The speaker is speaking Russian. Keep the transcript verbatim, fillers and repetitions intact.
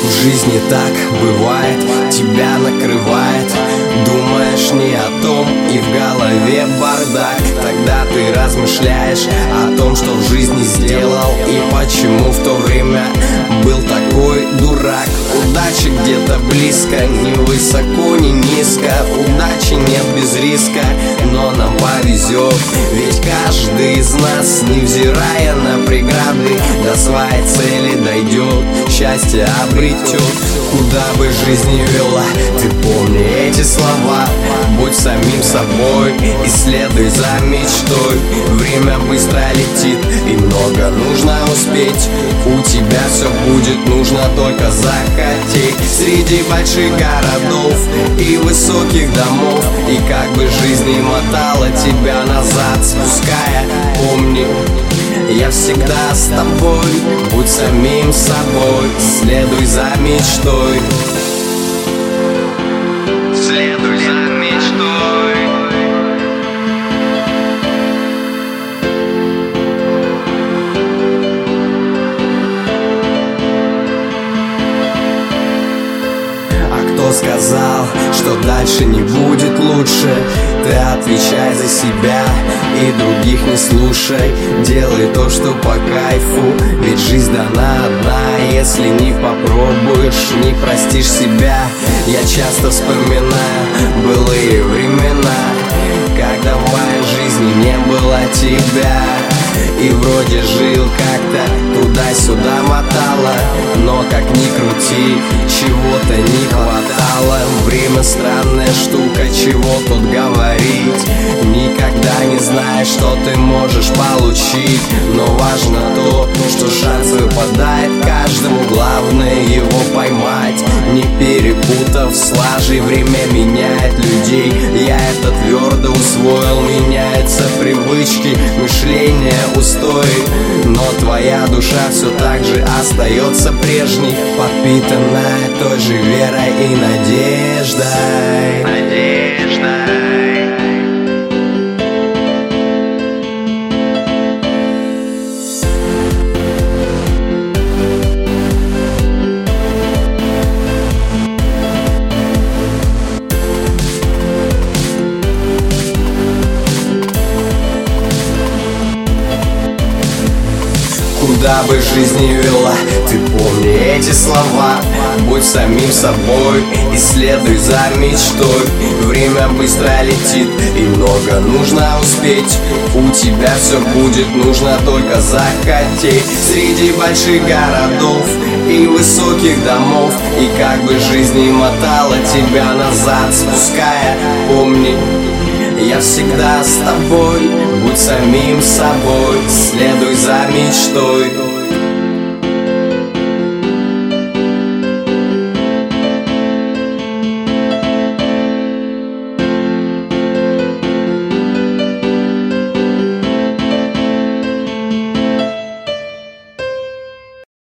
В жизни так бывает, тебя накрывает. Думаешь не о том, и в голове бардак. Тогда ты размышляешь о том, что в жизни сделал, и почему в то время был такой дурак. Удача где-то близко, ни высоко, ни низко. Удачи нет без риска, но нам повезет. Ведь каждый из нас, невзирая на преграды, до своей цели дойдет, счастье обретет. Куда бы жизнь ни вела, ты помни эти слова. Будь самим собой, исследуй за мечтой. Время быстро летит, и много нужно успеть. У тебя все будет, нужно только захотеть. Среди больших городов и высоких домов, и как бы жизнь не мотала тебя назад, спуская, помни, я всегда с тобой. Будь самим собой, следуй за мечтой. Следуй за мечтой. А кто сказал, что дальше не будет лучше? Ты отвечай за себя и других не слушай. Делай то, что по кайфу, ведь жизнь дана одна. Если не попробуешь, не простишь себя. Я часто вспоминаю былые времена, когда в моей жизни не было тебя. И вроде жил как-то, туда-сюда мотало, но как ни крути, чего-то не хватало. Время странная штука, чего тут говорить. Никогда не знаешь, что ты можешь получить. Но важно то, что шанс выпадает каждому. Главное его поймать, не перепутав с лажей. Время меняет людей, я это твердо усвоил. Меняются привычки, мышление, устои, но твоя душа все так же остается прежней, подпитанная той же верой и надеждой. Надеждой. Куда бы жизнь ни вела, ты помни эти слова. Будь самим собой, исследуй за мечтой. Время быстро летит, и много нужно успеть. У тебя все будет, нужно только захотеть. Среди больших городов и высоких домов, и как бы жизнь не мотала тебя назад, спуская, помни, я всегда с тобой. Будь самим собой, следуй за мечтой.